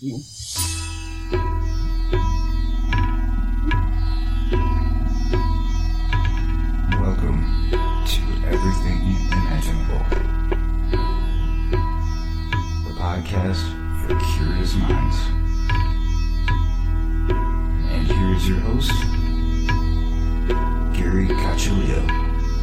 Welcome to Everything Imaginable, the podcast for curious minds. And here is your host, Gary Cacciolillo.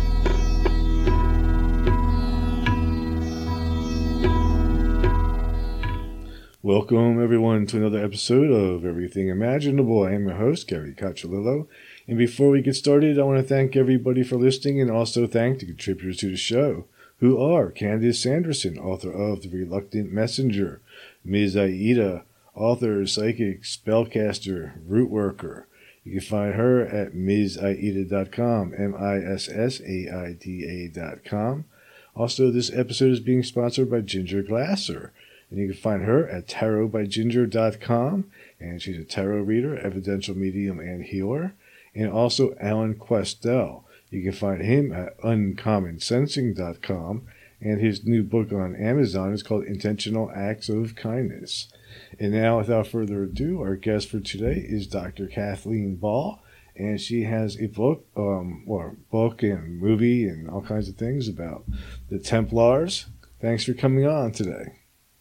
Welcome, everyone, to another episode of Everything Imaginable. I am your host, Gary Cacciolillo. And before we get started, I want to thank everybody for listening and also thank the contributors to the show, who are Candace Sanderson, author of The Reluctant Messenger, Ms. Aida, author, psychic, spellcaster, root worker. You can find her at MsAida.com, MISSAIDA.com. Also, this episode is being sponsored by Ginger Glasser. And you can find her at tarotbyginger.com. And she's a tarot reader, evidential medium, and healer. And also Alan Questel. You can find him at uncommonsensing.com. And his new book on Amazon is called Intentional Acts of Kindness. And now, without further ado, our guest for today is Dr. Kathleen Ball. And she has a book, book and movie and all kinds of things about the Templars. Thanks for coming on today.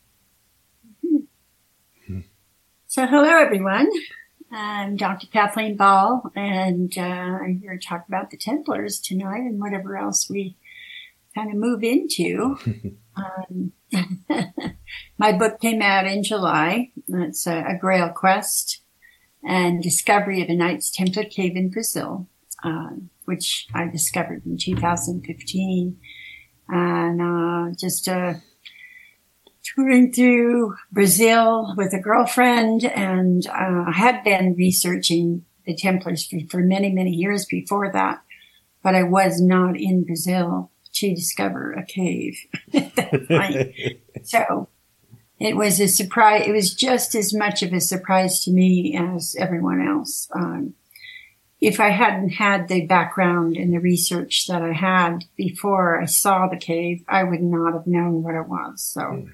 So hello, everyone. I'm Dr. Kathleen Ball, and I'm here to talk about the Templars tonight and whatever else we kind of move into. My book came out in July. It's a Grail Quest and Discovery of a Knights Templar Cave in Brazil, which I discovered in 2015. And touring through Brazil with a girlfriend, and I had been researching the Templars for many, many years before that, but I was not in Brazil to discover a cave at that point. So it was a surprise. It was just as much of a surprise to me as everyone else. If I hadn't had the background and the research that I had before I saw the cave, I would not have known what it was. So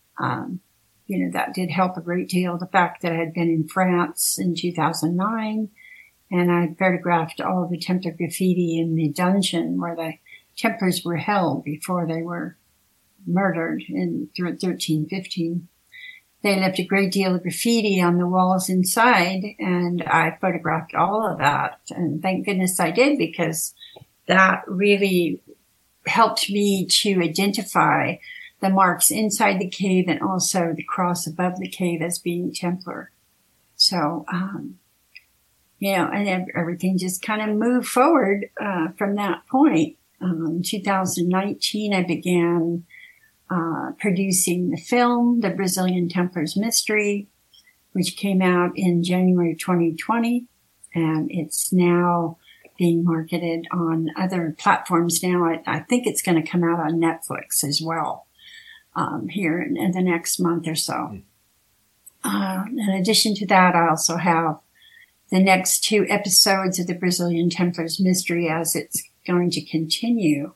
that did help a great deal. The fact that I had been in France in 2009 and I photographed all of the Templar graffiti in the dungeon where the Templars were held before they were murdered in 1315. They left a great deal of graffiti on the walls inside, and I photographed all of that. And thank goodness I did, because that really helped me to identify the marks inside the cave and also the cross above the cave as being Templar. So, and everything just kind of moved forward from that point. In 2019, I began producing the film, The Brazilian Templars Mystery, which came out in January 2020, and it's now being marketed on other platforms now. I think it's going to come out on Netflix as well. Here in the next month or so. In addition to that, I also have the next 2 episodes of the Brazilian Templars Mystery as it's going to continue.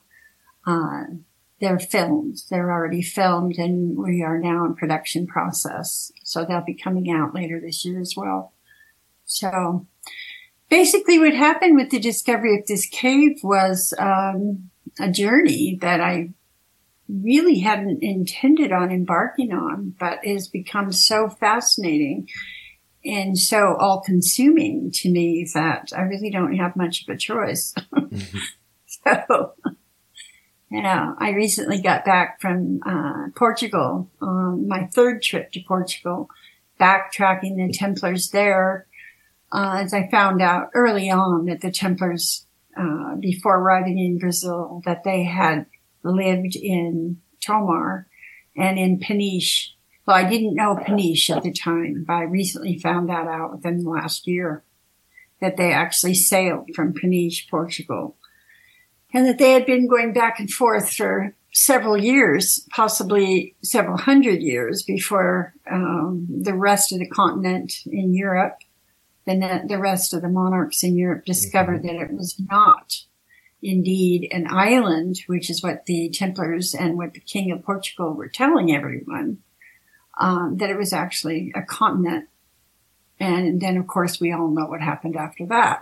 They're filmed. They're already filmed, and we are now in production process. So they'll be coming out later this year as well. So basically what happened with the discovery of this cave was a journey that I really hadn't intended on embarking on, but has become so fascinating and so all-consuming to me that I really don't have much of a choice. So, I recently got back from Portugal on my 3rd trip to Portugal, backtracking the Templars there, as I found out early on that the Templars, before arriving in Brazil, that they had lived in Tomar and in Peniche. Well, I didn't know Peniche at the time, but I recently found that out within the last year, that they actually sailed from Peniche, Portugal, and that they had been going back and forth for several years, possibly several hundred years before the rest of the continent in Europe, the rest of the monarchs in Europe discovered that it was not indeed an island, which is what the Templars and what the King of Portugal were telling everyone. that it was actually a continent. And then, of course, we all know what happened after that.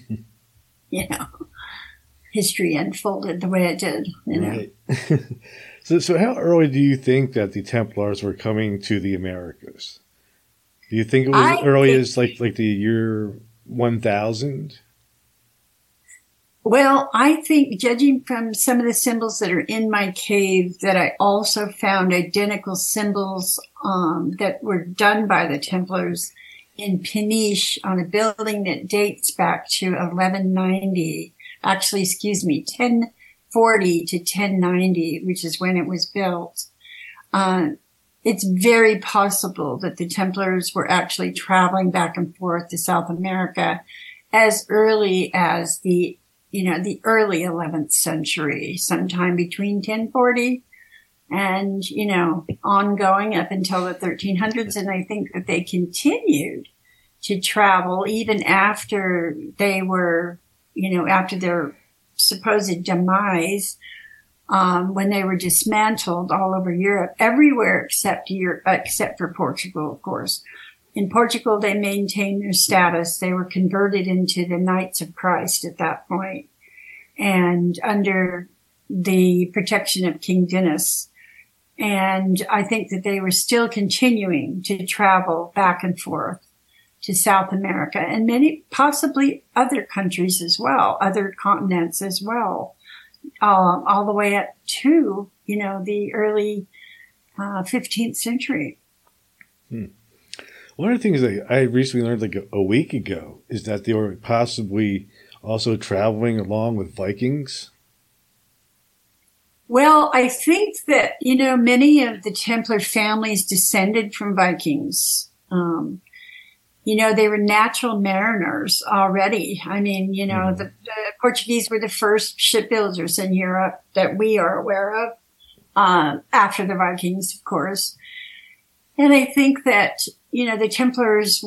History unfolded the way it did. Right. So how early do you think that the Templars were coming to the Americas? Do you think it was early as like the year 1000? Well, I think, judging from some of the symbols that are in my cave, that I also found identical symbols that were done by the Templars in Peniche on a building that dates back to 1190. Actually, 1040 to 1090, which is when it was built. It's very possible that the Templars were actually traveling back and forth to South America as early as the early 11th century, sometime between 1040 and, ongoing up until the 1300s. And I think that they continued to travel even after they were, after their supposed demise, when they were dismantled all over Europe, everywhere except for Portugal, of course. In Portugal, they maintained their status. They were converted into the Knights of Christ at that point, and under the protection of King Dinis. And I think that they were still continuing to travel back and forth to South America and many, possibly other countries as well, other continents as well, all the way up to, the early 15th century. One of the things that I recently learned like a week ago is that they were possibly also traveling along with Vikings. Well, I think that, many of the Templar families descended from Vikings. They were natural mariners already. I mean, the Portuguese were the first shipbuilders in Europe that we are aware of, after the Vikings, of course. And I think that, the Templars,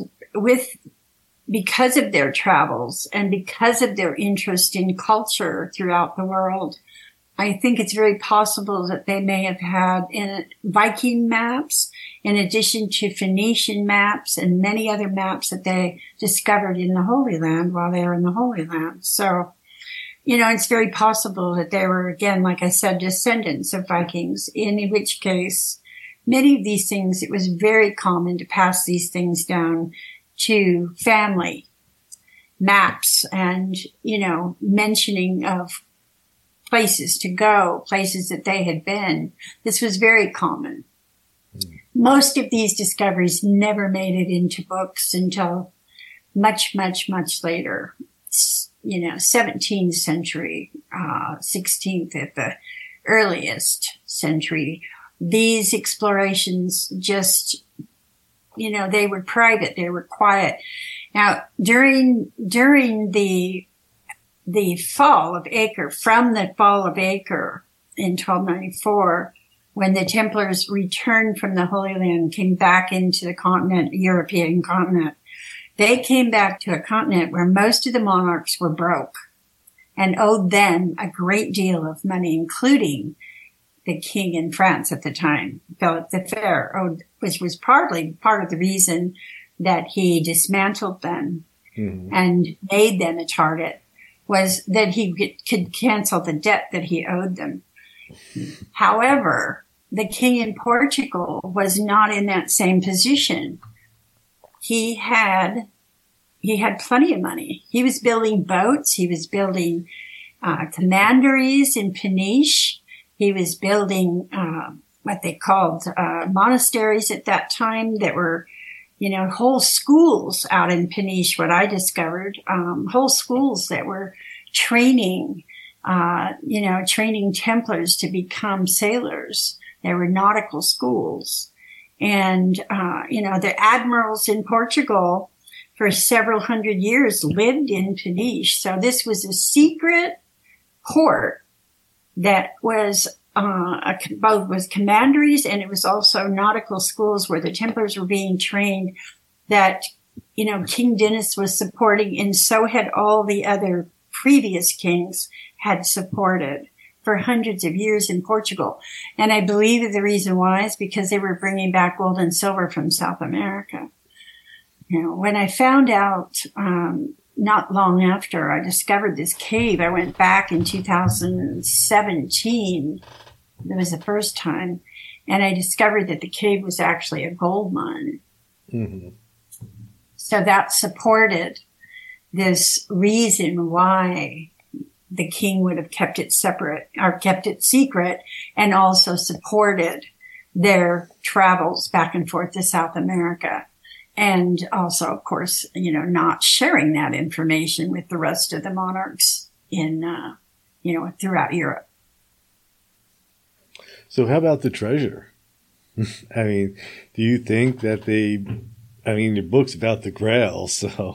because of their travels and because of their interest in culture throughout the world, I think it's very possible that they may have had Viking maps in addition to Phoenician maps and many other maps that they discovered in the Holy Land while they were in the Holy Land. So, it's very possible that they were, again, like I said, descendants of Vikings, in which case many of these things, it was very common to pass these things down to family maps and, mentioning of places to go, places that they had been. This was very common. Most of these discoveries never made it into books until much, much, much later. 17th century, 16th at the earliest century. These explorations just, they were private, they were quiet. Now, during the fall of Acre, from the fall of Acre in 1294, when the Templars returned from the Holy Land, came back into the European continent, they came back to a continent where most of the monarchs were broke and owed them a great deal of money, including the king in France at the time, Philip the Fair, which was partly part of the reason that he dismantled them and made them a target, was that he could cancel the debt that he owed them. However, the king in Portugal was not in that same position. He had plenty of money. He was building boats. He was building commanderies in Peniche. He was building what they called monasteries at that time that were, whole schools out in Peniche, what I discovered, whole schools that were training Templars to become sailors. There were nautical schools. And, the admirals in Portugal for several hundred years lived in Peniche. So this was a secret port that was both was commanderies, and it was also nautical schools where the Templars were being trained that, King Dinis was supporting, and so had all the other previous kings had supported. for hundreds of years in Portugal. And I believe that the reason why is because they were bringing back gold and silver from South America. You know, when I found out, not long after I discovered this cave, I went back in 2017. That was the first time. And I discovered that the cave was actually a gold mine. Mm-hmm. So that supported this reason why the king would have kept it separate or kept it secret, and also supported their travels back and forth to South America. And also, of course, you know, not sharing that information with the rest of the monarchs in, you know, throughout Europe. So how about the treasure? I mean, do you think that your book's about the Grail, so,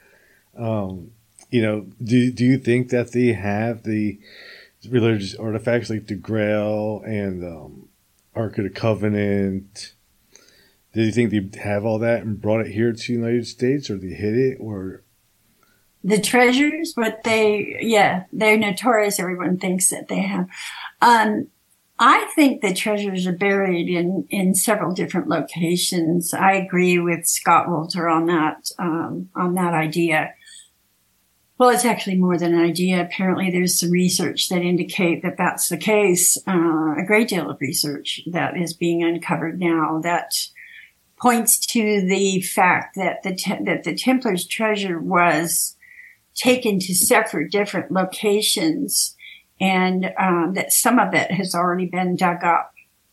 you know, do you think that they have the religious artifacts like the Grail and Ark of the Covenant? Do you think they have all that and brought it here to the United States, or they hid it, or? The treasures, they're notorious. Everyone thinks that they have. I think the treasures are buried in several different locations. I agree with Scott Wolter on that idea. Well, it's actually more than an idea. Apparently there's some research that indicate that that's the case. A great deal of research that is being uncovered now that points to the fact that the Templars' treasure was taken to several different locations, and that some of it has already been dug up.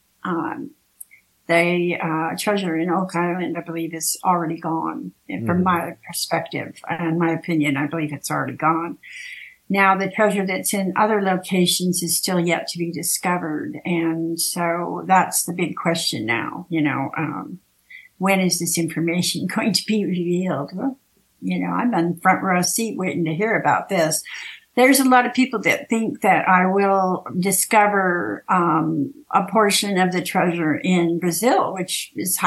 The treasure in Oak Island, I believe, is already gone. And from my perspective and my opinion, I believe it's already gone. Now, the treasure that's in other locations is still yet to be discovered. And so that's the big question now, you know, when is this information going to be revealed? Well, you know, I'm on the front row seat waiting to hear about this. There's a lot of people that think that I will discover a portion of the treasure in Brazil, which is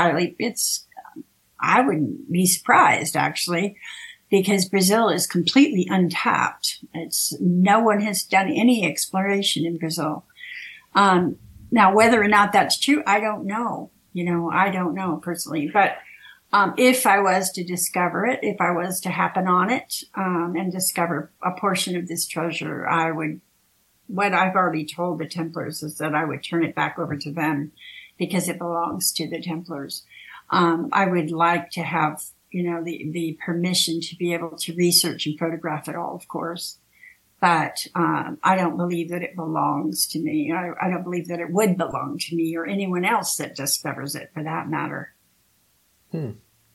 I wouldn't be surprised, actually, because Brazil is completely untapped. No one has done any exploration in Brazil. Now, whether or not that's true, I don't know. You know, I don't know personally, but if I was to discover it, if I was to happen on it, and discover a portion of this treasure, what I've already told the Templars is that I would turn it back over to them because it belongs to the Templars. I would like to have, you know, the permission to be able to research and photograph it all, of course. But, I don't believe that it belongs to me. I don't believe that it would belong to me or anyone else that discovers it, for that matter. Do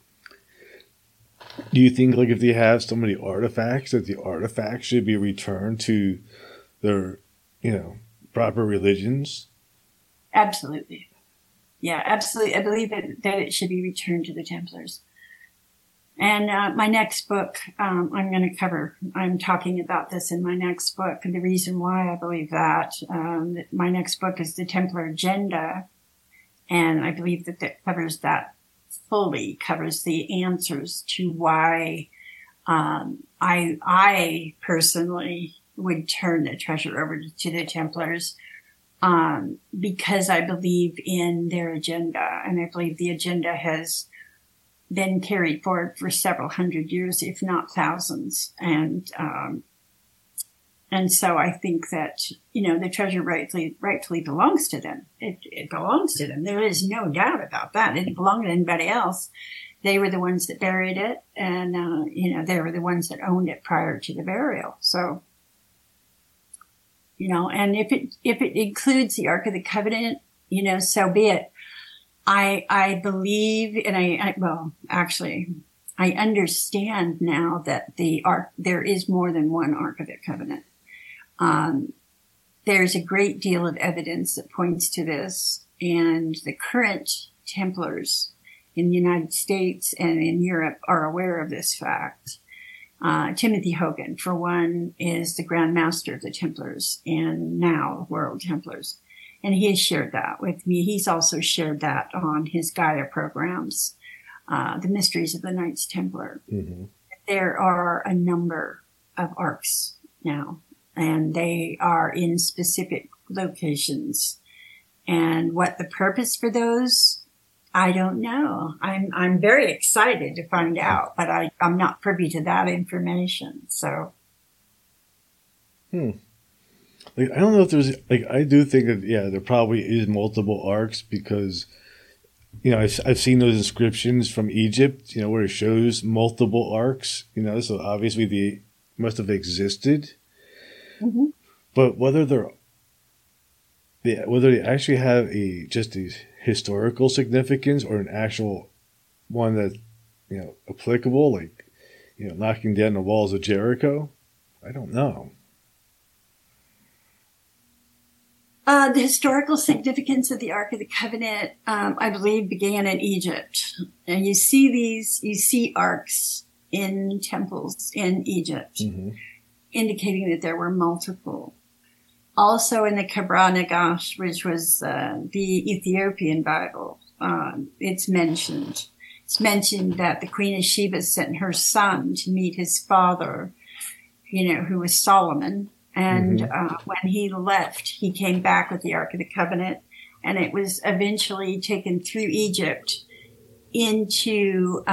you think, like, if they have so many artifacts, that the artifacts should be returned to their, you know, proper religions? Absolutely. Yeah, absolutely. I believe that it should be returned to the Templars. And my next book, I'm talking about this in my next book. And the reason why I believe that, my next book is The Templar Agenda. And I believe that fully covers the answers to why I personally would turn the treasure over to the Templars, because I believe in their agenda, and I believe the agenda has been carried forward for several hundred years, if not thousands. And so I think that, you know, the treasure rightfully belongs to them. It belongs to them. There is no doubt about that. It didn't belong to anybody else. They were the ones that buried it, and, you know, they were the ones that owned it prior to the burial. So, you know, and if it includes the Ark of the Covenant, you know, so be it. I believe, and I understand now that there is more than one Ark of the Covenant. There's a great deal of evidence that points to this, and the current Templars in the United States and in Europe are aware of this fact. Timothy Hogan, for one, is the Grand Master of the Templars and now World Templars. And he has shared that with me. He's also shared that on his Gaia programs, The Mysteries of the Knights Templar. Mm-hmm. There are a number of arcs now and they are in specific locations. And what the purpose for those, I don't know. I'm very excited to find out, but I'm not privy to that information. So, Like, I don't know if there's like, I do think that there probably is multiple arcs because, I've seen those inscriptions from Egypt, where it shows multiple arcs, so obviously they must have existed. mm-hmm. But whether they actually have just a historical significance or an actual one that, applicable, like, knocking down the walls of Jericho, I don't know. The historical significance of the Ark of the Covenant, I believe, began in Egypt. And you see arks in temples in Egypt, indicating that there were multiple. Also in the Kabra Nagash, which was the Ethiopian Bible, it's mentioned. It's mentioned that the Queen of Sheba sent her son to meet his father, who was Solomon. And when he left, he came back with the Ark of the Covenant, and it was eventually taken through Egypt into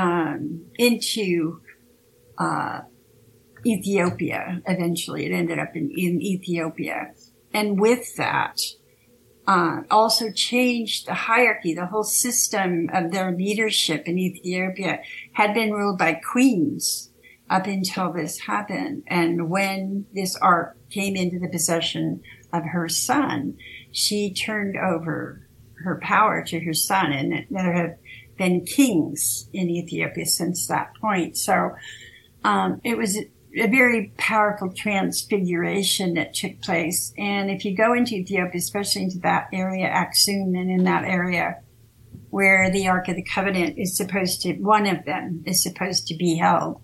Ethiopia. Eventually, it ended up in Ethiopia, and with that, also changed the hierarchy. The whole system of their leadership in Ethiopia had been ruled by queens up until this happened. And when this ark came into the possession of her son, she turned over her power to her son. And there have been kings in Ethiopia since that point. So it was a very powerful transfiguration that took place. And if you go into Ethiopia, especially into that area, Aksum, and in that area where the Ark of the Covenant is one of them is supposed to be held.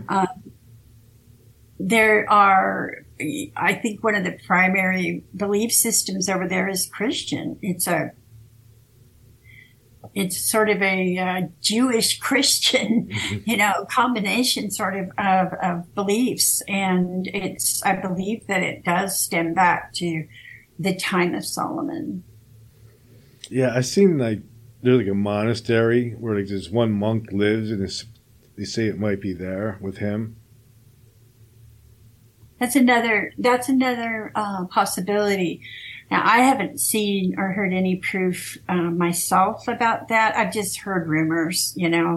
There are, I think one of the primary belief systems over there is Christian. It's sort of a Jewish Christian, combination sort of beliefs. And I believe that it does stem back to the time of Solomon. Yeah, I've seen there's like a monastery where like this one monk lives, and they say it might be there with him. That's another possibility. Now, I haven't seen or heard any proof myself about that. I've just heard rumors,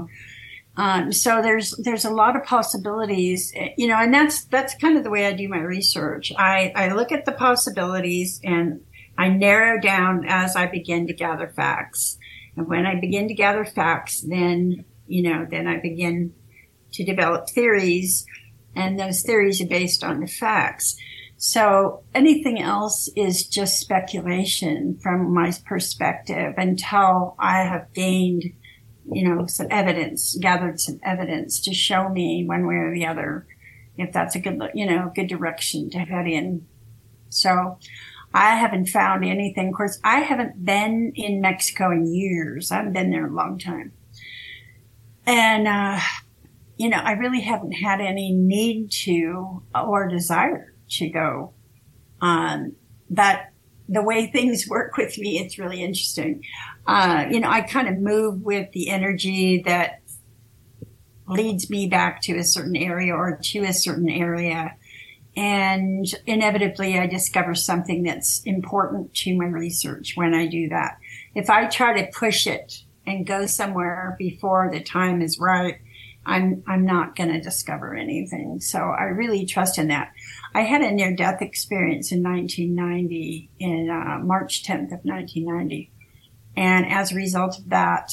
So there's a lot of possibilities, and that's kind of the way I do my research. I look at the possibilities and I narrow down as I begin to gather facts. And when I begin to gather facts, then I begin to develop theories, and those theories are based on the facts. So anything else is just speculation from my perspective until I have gained, some evidence, gathered some evidence to show me one way or the other if that's a good direction to head in. So I haven't found anything. Of course, I haven't been in Mexico in years. I haven't been there a long time. And, I really haven't had any need to or desire to go. But the way things work with me, it's really interesting. I kind of move with the energy that leads me back to a certain area or to a certain area. And inevitably, I discover something that's important to my research when I do that. If I try to push it and go somewhere before the time is right, I'm not going to discover anything. So I really trust in that. I had a near-death experience in 1990, in March 10th of 1990. And as a result of that,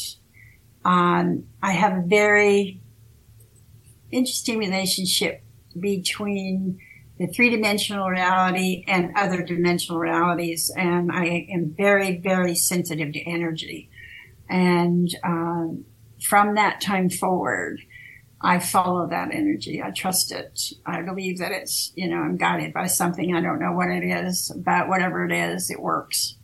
I have a very interesting relationship between the three-dimensional reality and other dimensional realities. And I am very, very sensitive to energy. And from that time forward, I follow that energy. I trust it. I believe that it's, I'm guided by something. I don't know what it is, but whatever it is, it works.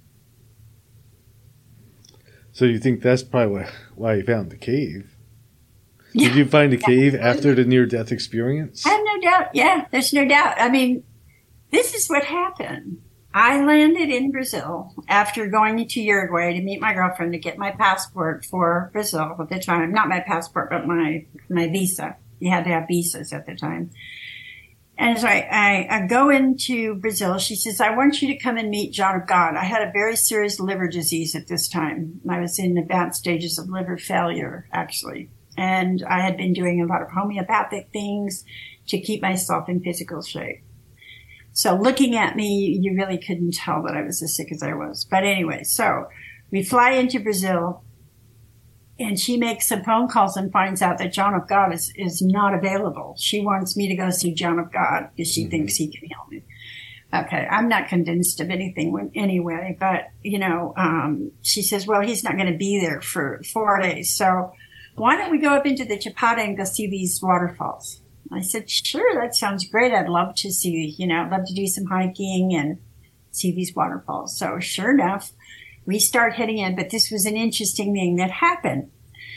So you think that's probably why you found the cave? Did you find the cave after the near-death experience? I have no doubt. Yeah, there's no doubt. I mean, this is what happened. I landed in Brazil after going to Uruguay to meet my girlfriend to get my passport for Brazil at the time. Not my passport, but my visa. You had to have visas at the time. And so I go into Brazil. She says, I want you to come and meet John of God. I had a very serious liver disease at this time. I was in advanced stages of liver failure, actually. And I had been doing a lot of homeopathic things to keep myself in physical shape. So looking at me, you really couldn't tell that I was as sick as I was. But anyway, so we fly into Brazil, and she makes some phone calls and finds out that John of God is not available. She wants me to go see John of God because she thinks he can heal me. Okay, I'm not convinced of anything anyway, but, she says, well, he's not going to be there for 4 days. So why don't we go up into the Chapada and go see these waterfalls? I said, sure, that sounds great. I'd love to see, I'd love to do some hiking and see these waterfalls. So sure enough, we start heading in, but this was an interesting thing that happened.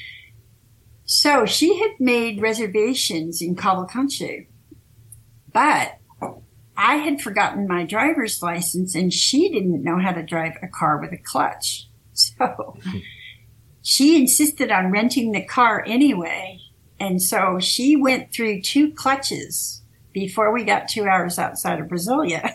So she had made reservations in Cavalcante, but I had forgotten my driver's license and she didn't know how to drive a car with a clutch. So she insisted on renting the car anyway. And so she went through 2 clutches before we got 2 hours outside of Brasilia.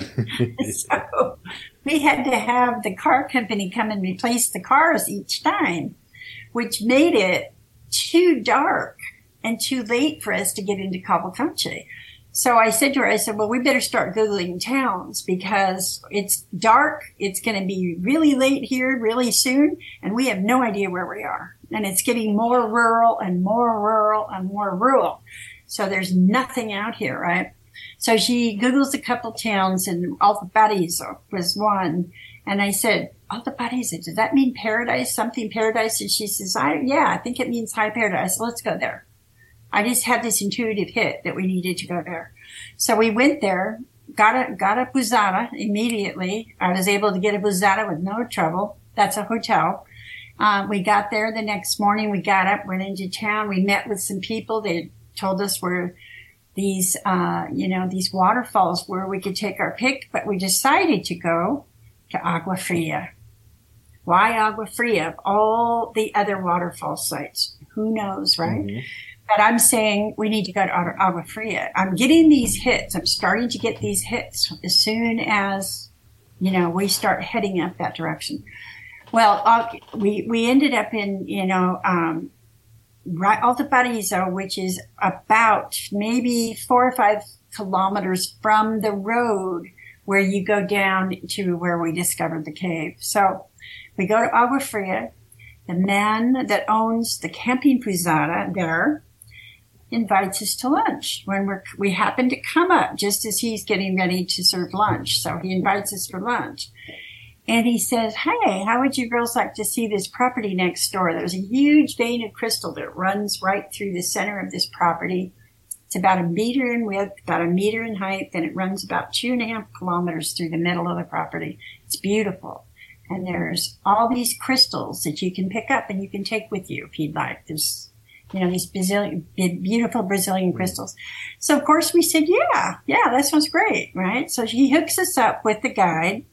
So we had to have the car company come and replace the cars each time, which made it too dark and too late for us to get into Cavalcante. So I said to her, well, we better start Googling towns because it's dark. It's going to be really late here really soon. And we have no idea where we are. And it's getting more rural and more rural and more rural. So there's nothing out here, right? So she Googles a couple towns and Alto Paraíso was one. And I said, Alto Paraíso, does that mean paradise? Something paradise? And she says, I think it means high paradise. Let's go there. I just had this intuitive hit that we needed to go there. So we went there, got a pousada immediately. I was able to get a pousada with no trouble. That's a hotel. We got there the next morning. We got up, went into town. We met with some people. They told us where these waterfalls where we could take our pick, but we decided to go to Agua Fria. Why Agua Fria of all the other waterfall sites? Who knows, right? Mm-hmm. But I'm saying we need to go to Agua Fria. I'm getting these hits. I'm starting to get these hits as soon as, we start heading up that direction. Well, we ended up in, Alto Paraíso, which is about maybe 4 or 5 kilometers from the road where you go down to where we discovered the cave. So we go to Agua Fria. The man that owns the camping pousada there invites us to lunch when we happen to come up just as he's getting ready to serve lunch. So he invites us for lunch. And he says, hey, how would you girls like to see this property next door? There's a huge vein of crystal that runs right through the center of this property. It's about 1 meter in width, about 1 meter in height, and it runs about 2.5 kilometers through the middle of the property. It's beautiful. And there's all these crystals that you can pick up and you can take with you if you'd like. There's, these beautiful Brazilian crystals. So, of course, we said, yeah, that sounds great, right? So he hooks us up with the guide.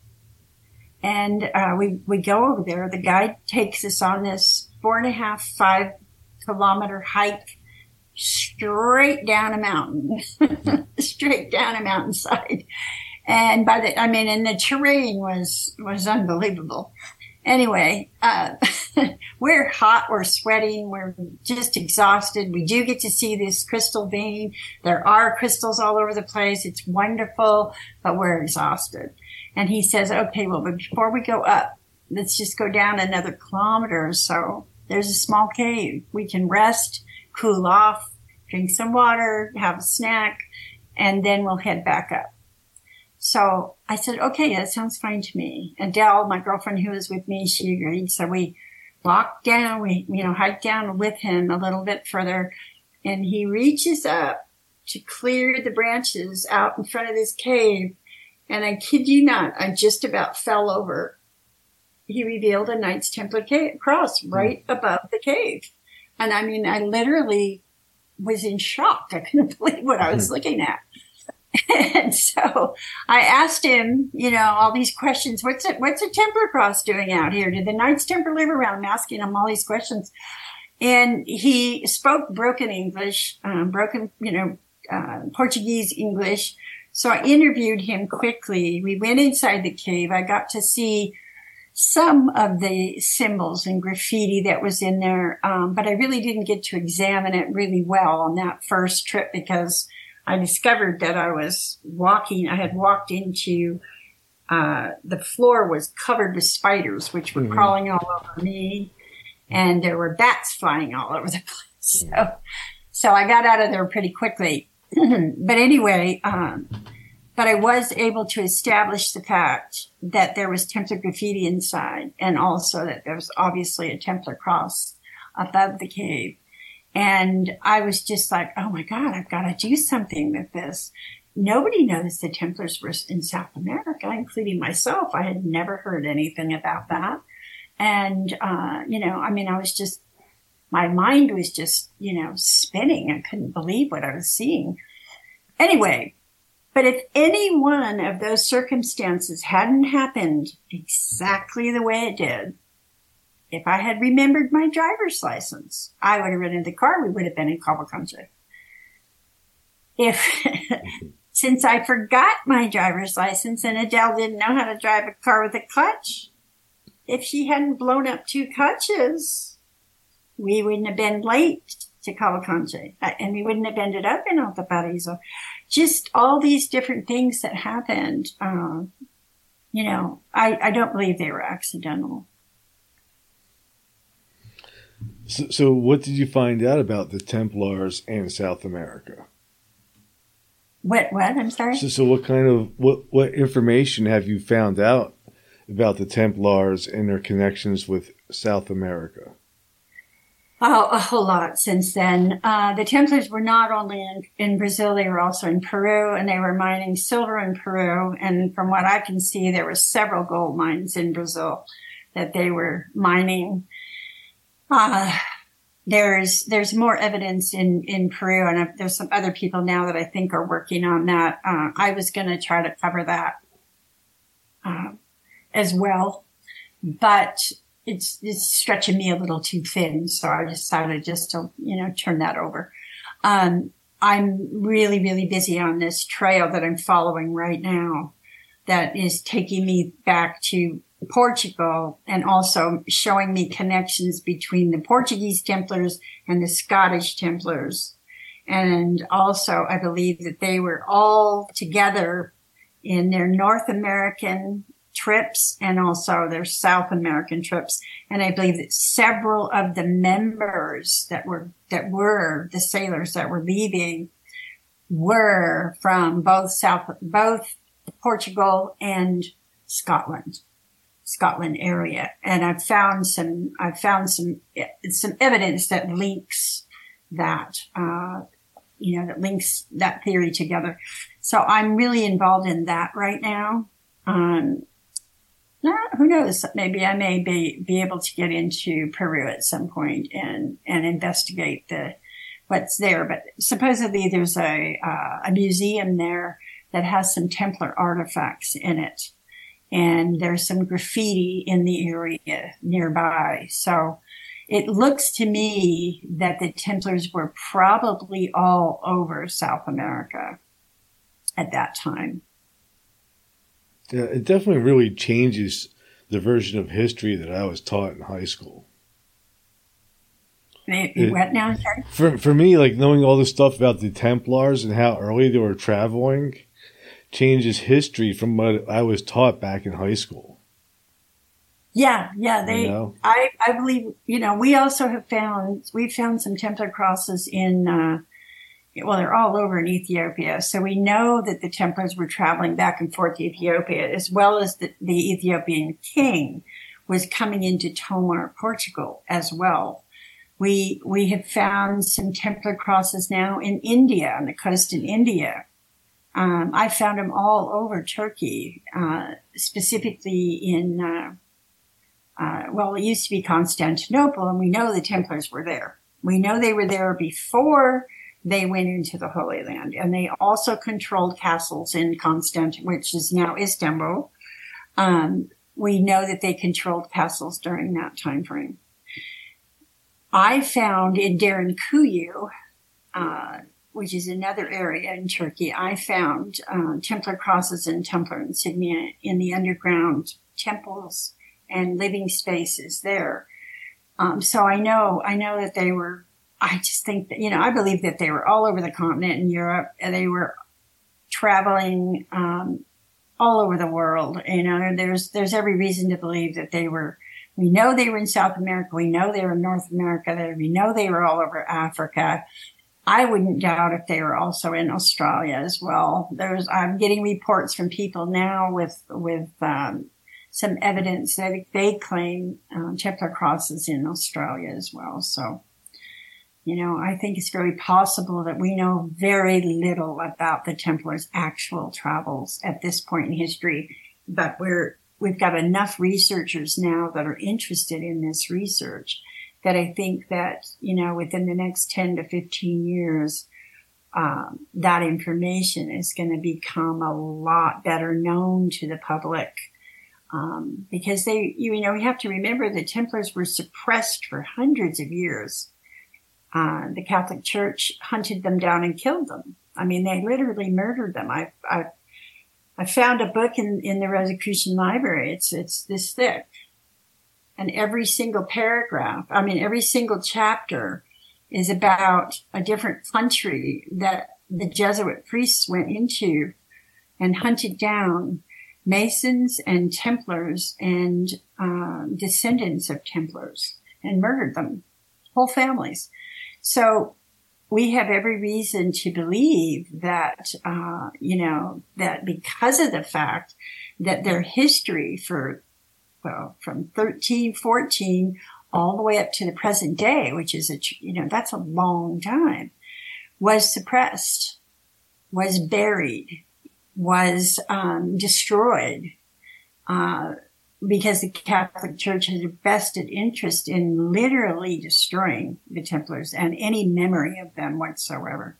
And we go over there. The guide takes us on this 4.5, 5 kilometer hike straight down a mountain, straight down a mountainside. And and the terrain was unbelievable. Anyway, we're hot, we're sweating, we're just exhausted. We do get to see this crystal vein. There are crystals all over the place. It's wonderful, but we're exhausted. And he says, okay, well, but before we go up, let's just go down another kilometer or so. There's a small cave. We can rest, cool off, drink some water, have a snack, and then we'll head back up. So I said, okay, that sounds fine to me. Adele, my girlfriend who was with me, she agreed. So we walked down, hiked down with him a little bit further, and he reaches up to clear the branches out in front of this cave. And I kid you not, I just about fell over. He revealed a Knights Templar cross right above the cave. And I literally was in shock. I couldn't believe what I was looking at. And so I asked him, all these questions. What's a Templar cross doing out here? Did the Knights Templar live around? I'm asking him all these questions. And he spoke broken English, Portuguese English. So I interviewed him quickly. We went inside the cave. I got to see some of the symbols and graffiti that was in there. But I really didn't get to examine it really well on that first trip because I discovered that I had walked into, the floor was covered with spiders, which were crawling all over me. And there were bats flying all over the place. So I got out of there pretty quickly. But anyway, but I was able to establish the fact that there was Templar graffiti inside and also that there was obviously a Templar cross above the cave. And I was just like, oh my God, I've got to do something with this. Nobody knows the Templars were in South America, including myself. I had never heard anything about that. And, I was just, my mind was just, spinning. I couldn't believe what I was seeing. Anyway, but if any one of those circumstances hadn't happened exactly the way it did, if I had remembered my driver's license, I would have rented the car. We would have been in Cavalcante. Since I forgot my driver's license and Adele didn't know how to drive a car with a clutch, if she hadn't blown up 2 clutches, we wouldn't have been late to Cavalcante, and we wouldn't have ended up in Alto Paraíso. Just all these different things that happened, I don't believe they were accidental. So what did you find out about the Templars and South America? What? I'm sorry? So what kind of, what information have you found out about the Templars and their connections with South America? Oh, a whole lot since then. The Templars were not only in Brazil, they were also in Peru, and they were mining silver in Peru. And from what I can see, there were several gold mines in Brazil that they were mining. There's more evidence in Peru, and there's some other people now that I think are working on that. I was going to try to cover that as well, but it's stretching me a little too thin, so I decided just to turn that over. I'm really, really busy on this trail that I'm following right now that is taking me back to Portugal and also showing me connections between the Portuguese Templars and the Scottish Templars. And also, I believe that they were all together in their North American trips and also their South American trips. And I believe that several of the members that were the sailors that were leaving were from both Portugal and Scotland area. And I've found some evidence that links that, that links that theory together. So I'm really involved in that right now. Who knows? Maybe I may be able to get into Peru at some point and investigate what's there. But supposedly there's a museum there that has some Templar artifacts in it. And there's some graffiti in the area nearby. So it looks to me that the Templars were probably all over South America at that time. Yeah, it definitely really changes the version of history that I was taught in high school. What now? Sorry? For me, like knowing all this stuff about the Templars and how early they were traveling changes history from what I was taught back in high school. Yeah. I believe, we also we've found some Templar crosses in, they're all over in Ethiopia. So we know that the Templars were traveling back and forth to Ethiopia, as well as the Ethiopian king was coming into Tomar, Portugal as well. We have found some Templar crosses now in India, on the coast in India. I found them all over Turkey, specifically in, it used to be Constantinople, and we know the Templars were there. We know they were there before they went into the Holy Land. And they also controlled castles in Constantinople, which is now Istanbul. We know that they controlled castles during that time frame. I found in Derinkuyu, which is another area in Turkey, I found Templar crosses and Templar insignia in the underground temples and living spaces there. So I know that they were, I just think that, I believe that they were all over the continent in Europe, and they were traveling all over the world. There's every reason to believe that we know they were in South America. We know they were in North America. We know they were all over Africa. I wouldn't doubt if they were also in Australia as well. I'm getting reports from people now with some evidence that they claim Templar crosses in Australia as well. So, I think it's very possible that we know very little about the Templars' actual travels at this point in history, but we've got enough researchers now that are interested in this research that I think that, within the next 10 to 15 years, that information is going to become a lot better known to the public. Because we have to remember the Templars were suppressed for hundreds of years. The Catholic Church hunted them down and killed them. I mean, they literally murdered them. I found a book in the Rosicrucian Library. It's this thick. And every single paragraph, every single chapter is about a different country that the Jesuit priests went into and hunted down Masons and Templars and descendants of Templars and murdered them, whole families. So we have every reason to believe that, that because of the fact that their history from 1314 all the way up to the present day, which is that's a long time, was suppressed, was buried, was destroyed, because the Catholic Church had a vested interest in literally destroying the Templars and any memory of them whatsoever.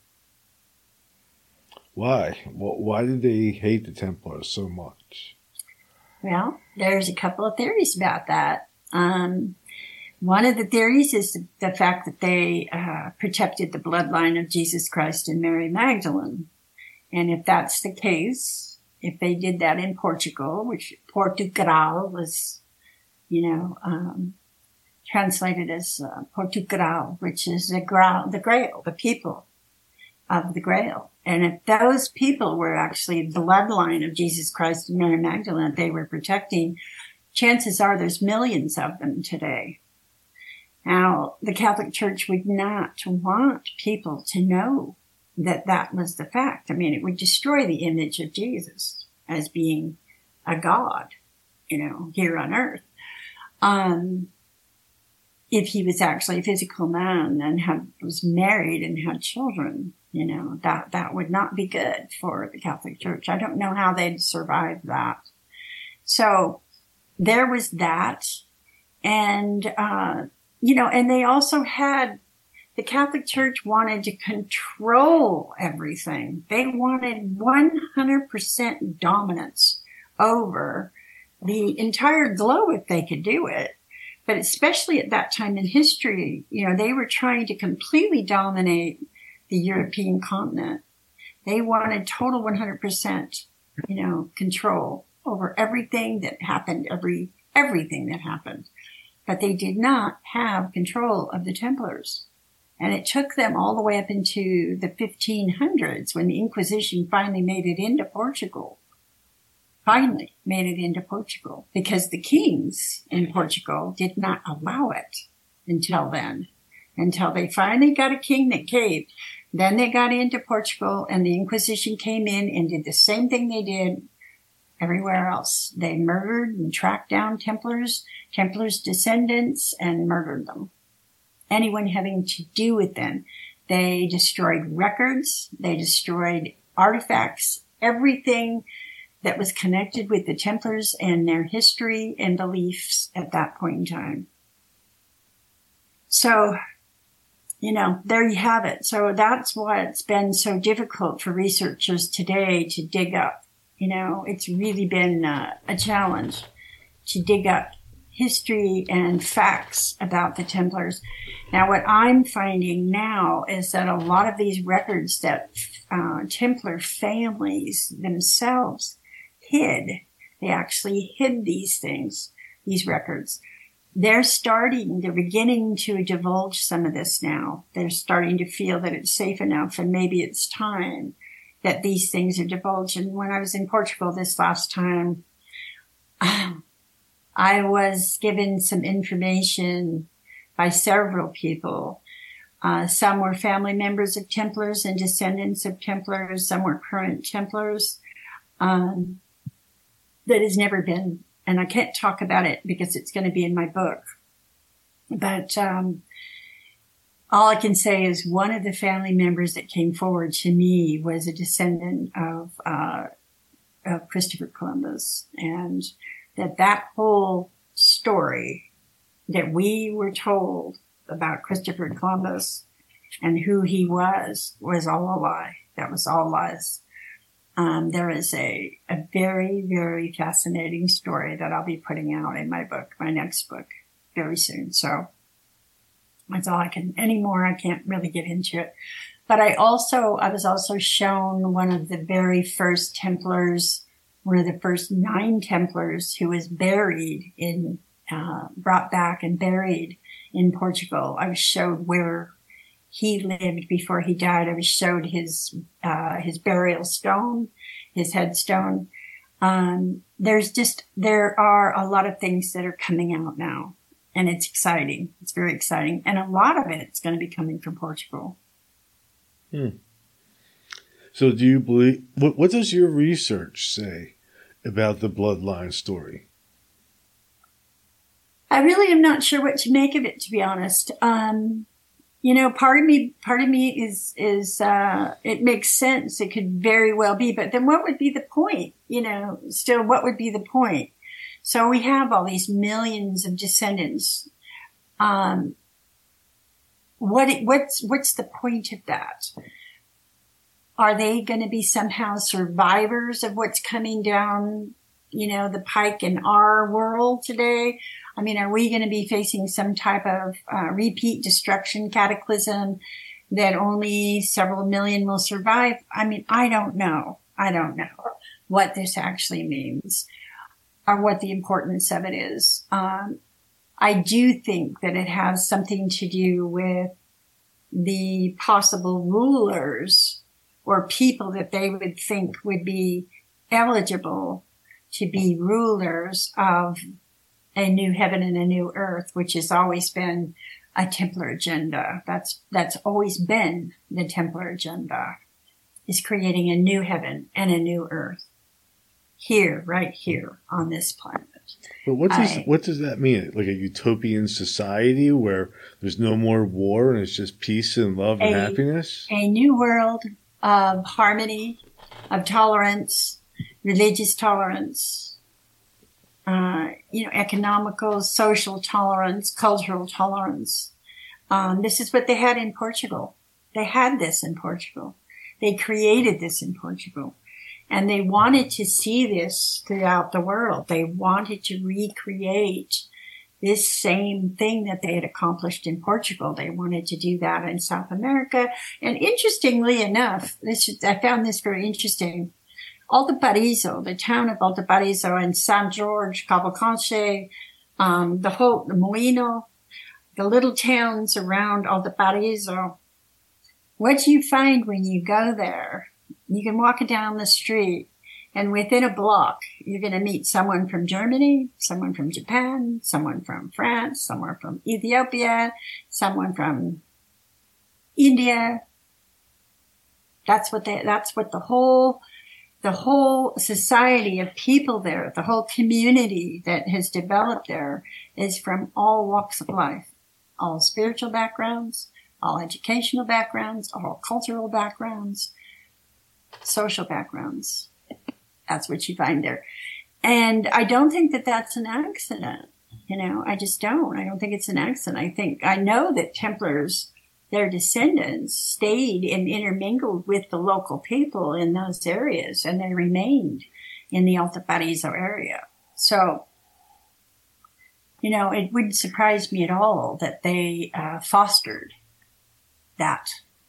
Why? Why did they hate the Templars so much? Well, there's a couple of theories about that. One of the theories is the fact that they protected the bloodline of Jesus Christ and Mary Magdalene. And if that's the case, if they did that in Portugal, which Portugal was, translated as Portugal, which is the Grail, the people of the Grail. And if those people were actually the bloodline of Jesus Christ and Mary Magdalene that they were protecting, chances are there's millions of them today. Now, the Catholic Church would not want people to know that was the fact. It would destroy the image of Jesus as being a God, here on earth. If he was actually a physical man and was married and had children, that would not be good for the Catholic Church. I don't know how they'd survive that. So there was that. And, and they also had, the Catholic Church wanted to control everything. They wanted 100% dominance over the entire globe if they could do it. But especially at that time in history, they were trying to completely dominate the European continent. They wanted total 100%, control over everything that happened, everything that happened. But they did not have control of the Templars. And it took them all the way up into the 1500s when the Inquisition finally made it into Portugal. Because the kings in Portugal did not allow it until then, until they finally got a king that caved. Then they got into Portugal and the Inquisition came in and did the same thing they did everywhere else. They murdered and tracked down Templars descendants, and murdered them. Anyone having to do with them. They destroyed records. They destroyed artifacts, everything that was connected with the Templars and their history and beliefs at that point in time. So, there you have it. So that's why it's been so difficult for researchers today to dig up. It's really been a challenge to dig up history and facts about the Templars. Now, what I'm finding now is that a lot of these records that Templar families themselves hid, they actually hid these things, these records. They're beginning to divulge some of this now. They're starting to feel that it's safe enough, and maybe it's time that these things are divulged. And when I was in Portugal this last time, I was given some information by several people. Some were family members of Templars and descendants of Templars. Some were current Templars. That has never been, and I can't talk about it because it's going to be in my book. But all I can say is one of the family members that came forward to me was a descendant of Christopher Columbus, and that whole story that we were told about Christopher Columbus and who he was all a lie. That was all lies. There is a very, very fascinating story that I'll be putting out in my book, my next book, very soon. So that's all I can't really get into it. But I was also shown one of the very first Templars, one of the first 9 Templars who was brought back and buried in Portugal. I was showed where he lived before he died. I was showed his burial stone, his headstone. There are a lot of things that are coming out now, and it's exciting. It's very exciting. And a lot of it's going to be coming from Portugal. So do you believe, what does your research say about the bloodline story? I really am not sure what to make of it, to be honest. Part of me is it makes sense. It could very well be, but then what would be the point? What would be the point? So we have all these millions of descendants. What's the point of that? Are they going to be somehow survivors of what's coming down, the pike in our world today? I mean, are we going to be facing some type of repeat destruction cataclysm that only several million will survive? I mean, I don't know what this actually means or what the importance of it is. I do think that it has something to do with the possible rulers or people that they would think would be eligible to be rulers of a new heaven and a new earth, which has always been a Templar agenda. That's always been the Templar agenda, is creating a new heaven and a new earth right here on this planet. But what does that mean? Like a utopian society where there's no more war and it's just peace and love and happiness? A new world of harmony, of tolerance, religious tolerance, economical, social tolerance, cultural tolerance. This is what they had in Portugal. They had this in Portugal. They created this in Portugal. And they wanted to see this throughout the world. They wanted to recreate this same thing that they had accomplished in Portugal. They wanted to do that in South America. And interestingly enough, I found this very interesting. Alto-Paraíso, the town of Alto-Paraíso and San Jorge, Cavalcante, the Moinho, the little towns around Alto-Paraíso. What you find when you go there, you can walk down the street, and within a block, you're going to meet someone from Germany, someone from Japan, someone from France, someone from Ethiopia, someone from India. That's what the whole society of people there, the whole community that has developed there is from all walks of life, all spiritual backgrounds, all educational backgrounds, all cultural backgrounds, social backgrounds. That's what you find there. And I don't think that that's an accident. I just don't. I don't think it's an accident. I know that Templars, their descendants stayed and intermingled with the local people in those areas, and they remained in the Alto Paraíso area. So, it wouldn't surprise me at all that they fostered that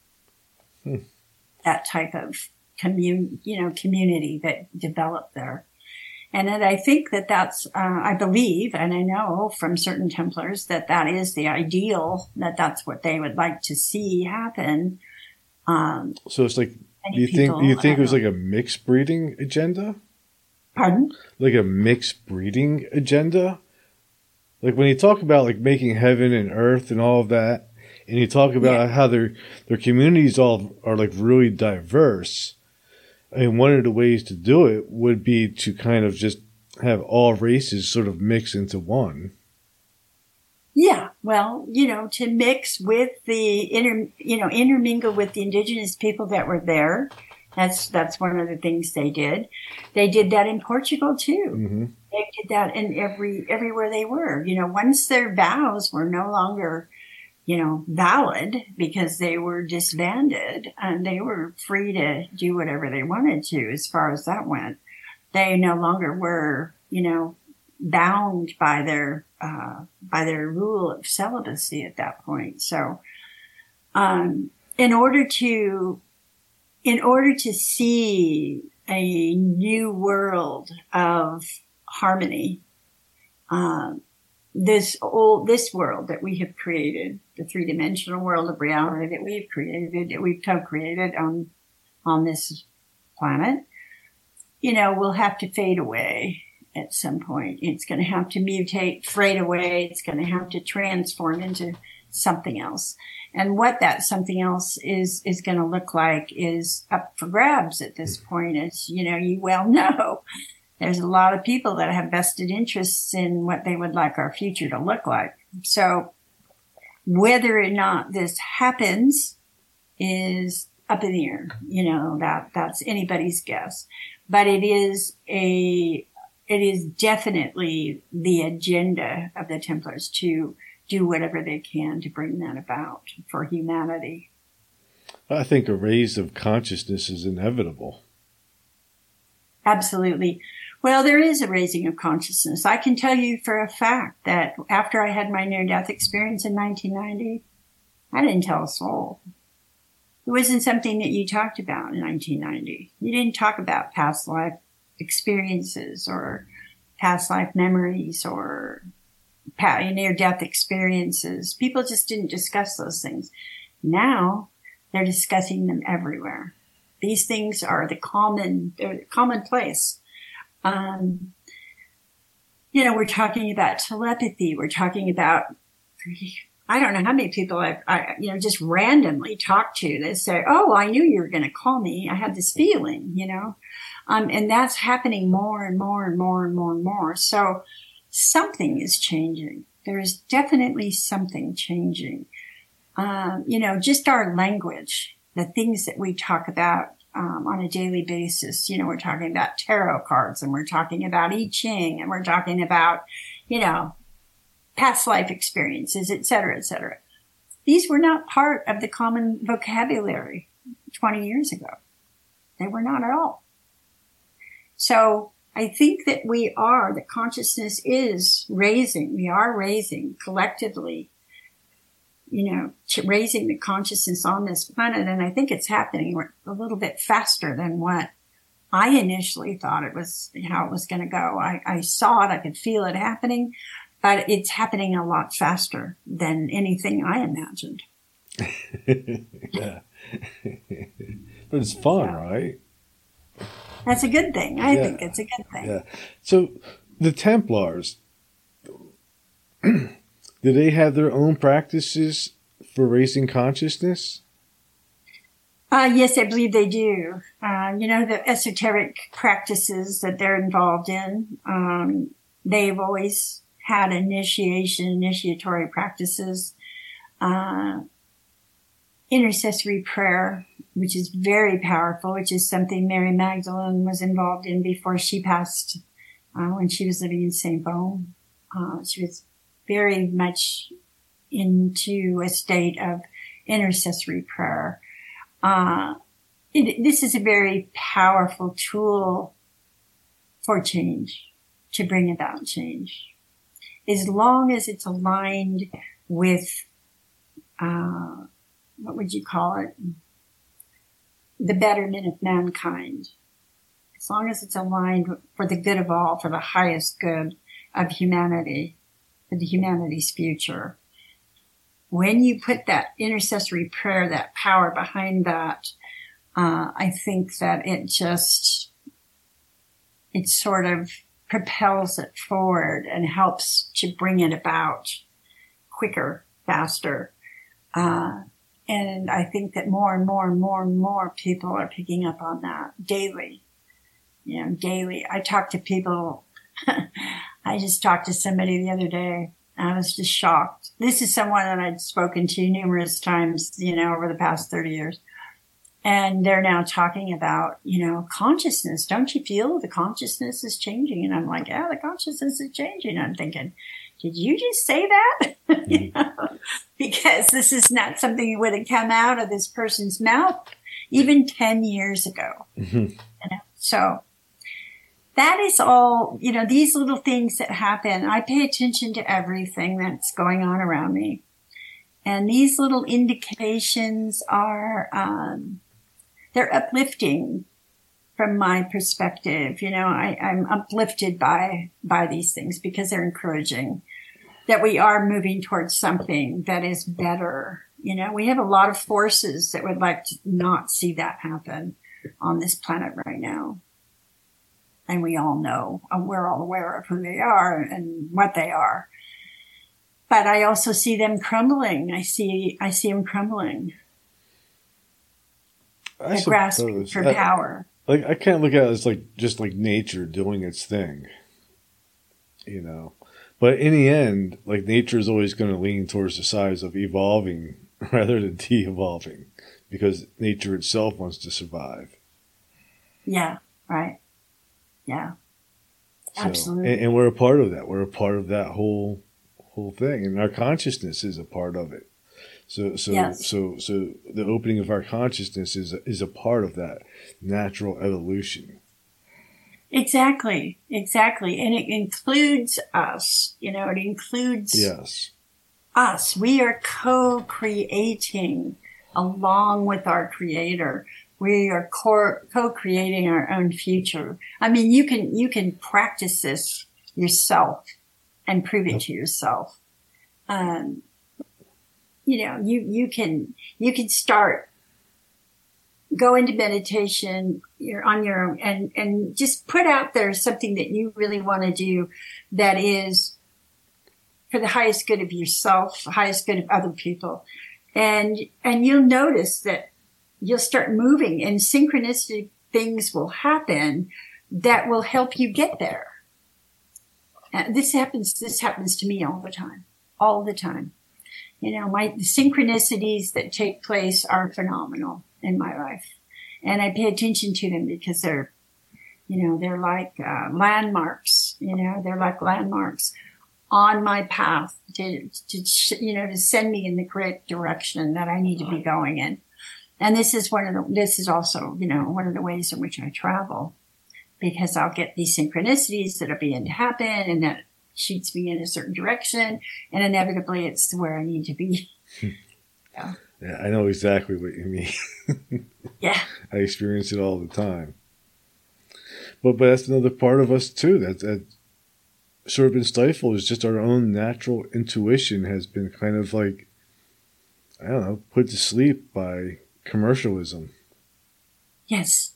type of community that developed there. And then I think that's, I believe, and I know from certain Templars that is the ideal, that's what they would like to see happen. So it's like, do you think it was like a mixed breeding agenda? Pardon? Like a mixed breeding agenda? Like when you talk about like making heaven and earth and all of that, and you talk about how their communities all are like really diverse, and one of the ways to do it would be to kind of just have all races sort of mix into one. Yeah, well, to mix with intermingle with the indigenous people that were there. That's one of the things they did. They did that in Portugal too. Mm-hmm. They did that in everywhere they were. Once their vows were no longer valid because they were disbanded and they were free to do whatever they wanted to as far as that went. They no longer were, bound by their rule of celibacy at that point. So, in order to see a new world of harmony, this world that we have created, the three-dimensional world of reality that we've created, that we've co-created on this planet, will have to fade away at some point. It's going to have to mutate, fade away. It's going to have to transform into something else. And what that something else is going to look like is up for grabs at this point. As you well know. There's a lot of people that have vested interests in what they would like our future to look like. So whether or not this happens is up in the air. That's anybody's guess. But it is definitely the agenda of the Templars to do whatever they can to bring that about for humanity. I think a raise of consciousness is inevitable. Absolutely. Well, there is a raising of consciousness. I can tell you for a fact that after I had my near-death experience in 1990, I didn't tell a soul. It wasn't something that you talked about in 1990. You didn't talk about past life experiences or past life memories or near-death experiences. People just didn't discuss those things. Now, they're discussing them everywhere. These things are they're commonplace. We're talking about telepathy. We're talking about, I don't know how many people I just randomly talk to that say, oh, I knew you were going to call me. I had this feeling, and that's happening more and more and more and more and more. So something is changing. There is definitely something changing. Just our language, the things that we talk about on a daily basis. We're talking about tarot cards, and we're talking about I Ching, and we're talking about, past life experiences, et cetera, et cetera. These were not part of the common vocabulary 20 years ago. They were not at all. So I think that the consciousness is raising. We are raising collectively, raising the consciousness on this planet. And I think it's happening a little bit faster than what I initially thought how it was going to go. I saw it. I could feel it happening, but it's happening a lot faster than anything I imagined. Yeah. But it's fun, right? That's a good thing. I think it's a good thing. Yeah. So the Templars, do they have their own practices for raising consciousness? Yes, I believe they do. The esoteric practices that they're involved in, they've always had initiatory practices, intercessory prayer, which is very powerful, which is something Mary Magdalene was involved in before she passed, when she was living in St. Bone. She was very much into a state of intercessory prayer. This is a very powerful tool for change, to bring about change. As long as it's aligned with, what would you call it? The betterment of mankind. As long as it's aligned for the good of all, for the highest good of humanity, for the humanity's future. When you put that intercessory prayer, that power behind that, I think that it sort of propels it forward and helps to bring it about quicker, faster. And I think that more and more and more and more people are picking up on that daily. Daily. I talk to people. I just talked to somebody the other day. I was just shocked. This is someone that I'd spoken to numerous times, over the past 30 years. And they're now talking about, consciousness. Don't you feel the consciousness is changing? And I'm like, yeah, the consciousness is changing. I'm thinking, did you just say that? Because this is not something that would have come out of this person's mouth even 10 years ago. Mm-hmm. So that is all, these little things that happen. I pay attention to everything that's going on around me. And these little indications are, they're uplifting from my perspective. I'm uplifted by these things because they're encouraging that we are moving towards something that is better. We have a lot of forces that would like to not see that happen on this planet right now. And we all know, we're all aware of who they are and what they are. But I also see them crumbling. I see them crumbling. They're grasping for power. I can't look at it as just like nature doing its thing, But in the end, nature is always going to lean towards the side of evolving rather than de-evolving, because nature itself wants to survive. Yeah. Right. Yeah. Absolutely. And we're a part of that. We're a part of that whole thing, and our consciousness is a part of it. So the opening of our consciousness is a part of that natural evolution. Exactly. And it includes us, it includes us. We are co-creating along with our Creator. We are co-creating our own future. I mean, you can practice this yourself and prove it to yourself. You can start, go into meditation, you're on your own, and just put out there something that you really want to do that is for the highest good of yourself, the highest good of other people. And you'll notice that you'll start moving and synchronistic things will happen that will help you get there. This happens to me all the time. The synchronicities that take place are phenomenal in my life. And I pay attention to them because they're like landmarks, they're like landmarks on my path to send me in the correct direction that I need to be going in. And this is also, one of the ways in which I travel, because I'll get these synchronicities that are beginning to happen and that shoots me in a certain direction, and inevitably it's where I need to be. Yeah, I know exactly what you mean. Yeah. I experience it all the time. But that's another part of us too, that sort of been stifled, is just our own natural intuition has been kind of put to sleep by commercialism. Yes,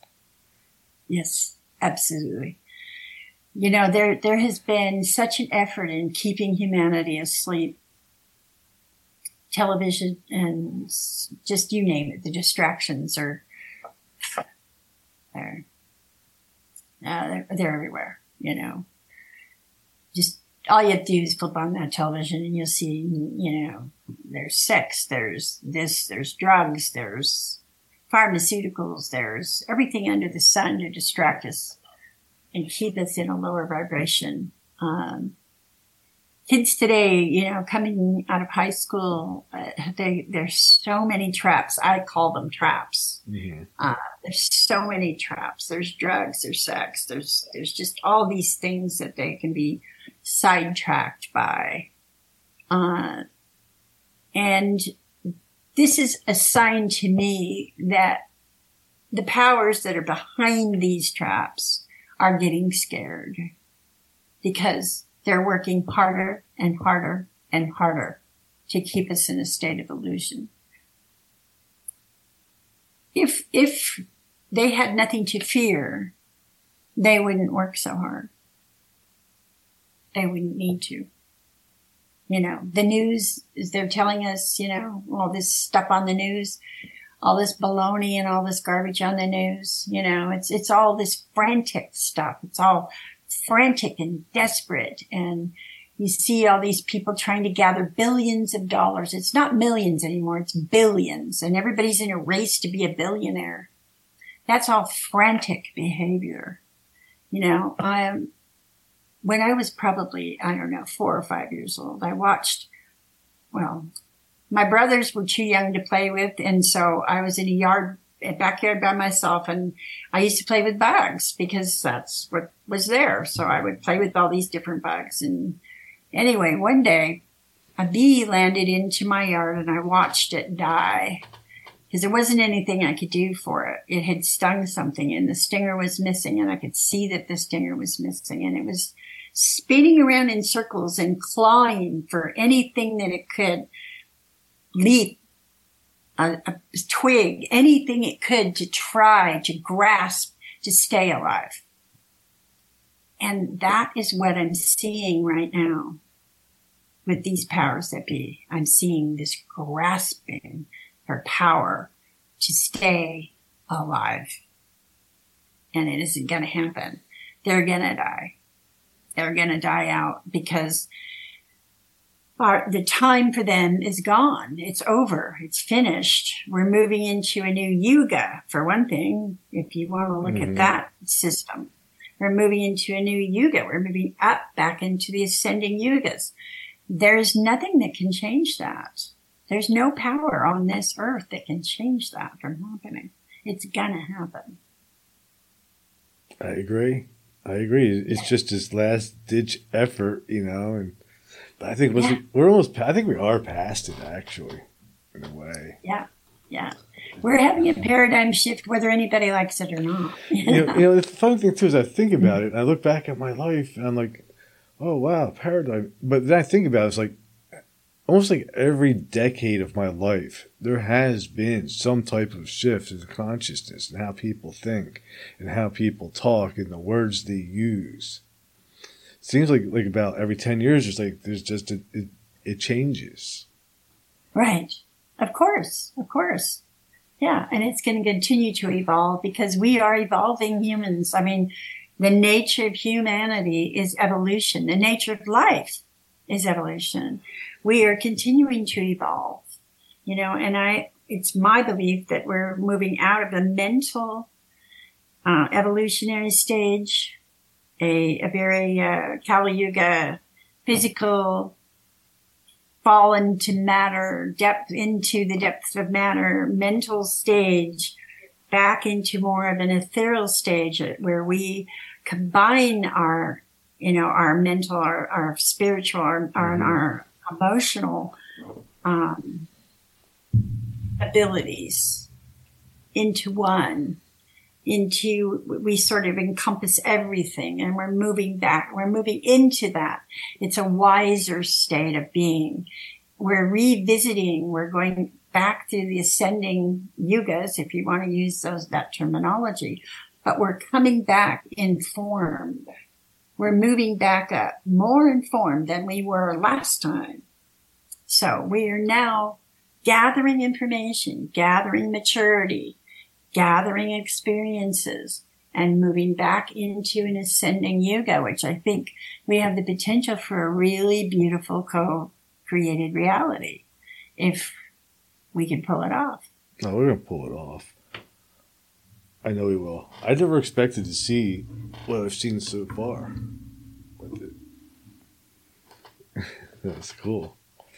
absolutely. There has been such an effort in keeping humanity asleep. Television and just you name it, the distractions are they're everywhere. Just all you have to do is flip on that television and you'll see, there's sex, there's this, there's drugs, there's pharmaceuticals, there's everything under the sun to distract us and keep us in a lower vibration. kids today, coming out of high school, there's so many traps. I call them traps. Mm-hmm. There's so many traps. There's drugs, there's sex, there's just all these things that they can be sidetracked by. And this is a sign to me that the powers that are behind these traps are getting scared because they're working harder and harder and harder to keep us in a state of illusion. If they had nothing to fear, they wouldn't work so hard. They wouldn't need to. The news, they're telling us, all this stuff on the news, all this baloney and all this garbage on the news, it's all this frantic stuff. It's all frantic and desperate. And you see all these people trying to gather billions of dollars. It's not millions anymore. It's billions. And everybody's in a race to be a billionaire. That's all frantic behavior. When I was probably, 4 or 5 years old, I watched, my brothers were too young to play with. And so I was in a backyard by myself, and I used to play with bugs because that's what was there. So I would play with all these different bugs. And anyway, one day a bee landed into my yard and I watched it die because there wasn't anything I could do for it. It had stung something and the stinger was missing, and I could see that the stinger was missing, and it was spinning around in circles and clawing for anything that it could, leaf, a twig, anything it could to try to grasp to stay alive. And that is what I'm seeing right now with these powers that be. I'm seeing this grasping for power to stay alive. And it isn't going to happen. They're going to die. They're going to die out because the time for them is gone. It's over. It's finished. We're moving into a new yuga, for one thing, if you want to look at that system. We're moving into a new yuga. We're moving up back into the ascending yugas. There's nothing that can change that. There's no power on this earth that can change that from happening. It's going to happen. I agree. It's just this last ditch effort, and I think I think we are past it, actually, in a way. Yeah. We're having a paradigm shift whether anybody likes it or not. The funny thing too is I think about it and I look back at my life and I'm like, oh wow, paradigm. But then I think about it, it's like almost like every decade of my life, there has been some type of shift in consciousness and how people think and how people talk and the words they use. It seems like about every 10 years, there's just it changes. Right. Of course. Yeah. And it's going to continue to evolve because we are evolving humans. I mean, the nature of humanity is evolution. The nature of life is evolution. We are continuing to evolve, and it's my belief that we're moving out of the mental, evolutionary stage, a very, Kali Yuga, physical, fall into matter, into the depths of matter, mental stage, back into more of an ethereal stage where we combine our mental, our spiritual, our emotional abilities into one. We sort of encompass everything, and we're moving back. We're moving into that. It's a wiser state of being. We're revisiting. We're going back to the ascending yugas, if you want to use that terminology. But we're coming back informed. We're moving back up, more informed than we were last time. So we are now gathering information, gathering maturity, gathering experiences, and moving back into an ascending yuga, which I think we have the potential for a really beautiful co-created reality if we can pull it off. No, we're going to pull it off. I know we will. I never expected to see what I've seen so far. That's cool.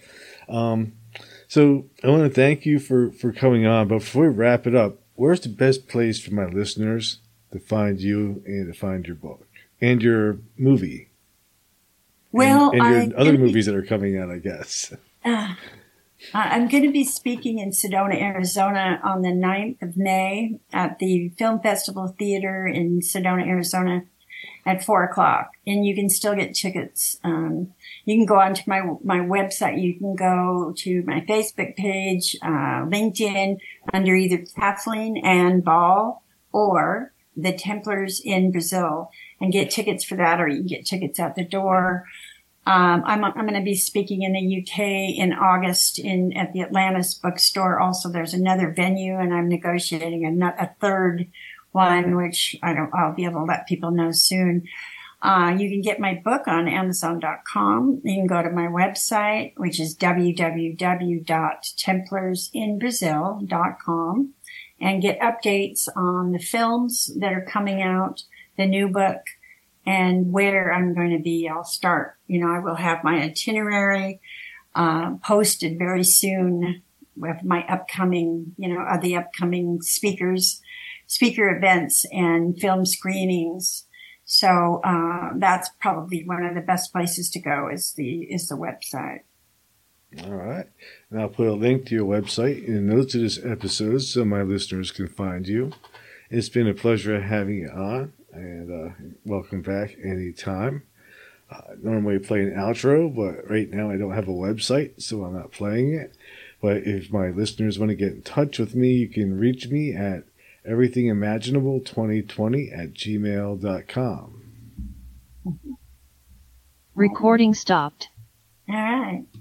So I want to thank you for coming on. But before we wrap it up, where's the best place for my listeners to find you and to find your book and your movie? Well, and your other movies that are coming out, I guess. I'm going to be speaking in Sedona, Arizona on the 9th of May at the Film Festival Theater in Sedona, Arizona at 4:00. And you can still get tickets. You can go onto my website. You can go to my Facebook page, LinkedIn, under either Kathleen Ann Ball or the Templars in Brazil, and get tickets for that, or you can get tickets at the door. I'm going to be speaking in the UK in August at the Atlantis bookstore. Also, there's another venue, and I'm negotiating a third one, which I'll be able to let people know soon. You can get my book on Amazon.com. You can go to my website, which is www.templarsinbrazil.com, and get updates on the films that are coming out, the new book, and where I'm going to be. I'll start, I will have my itinerary posted very soon with my upcoming, the upcoming speaker events and film screenings. So that's probably one of the best places to go is the website. All right. And I'll put a link to your website in the notes of this episode so my listeners can find you. It's been a pleasure having you on, and welcome back anytime. Normally I play an outro, but right now I don't have a website, so I'm not playing it. But if my listeners want to get in touch with me, you can reach me at everythingimaginable2020@gmail.com. Recording stopped. All right.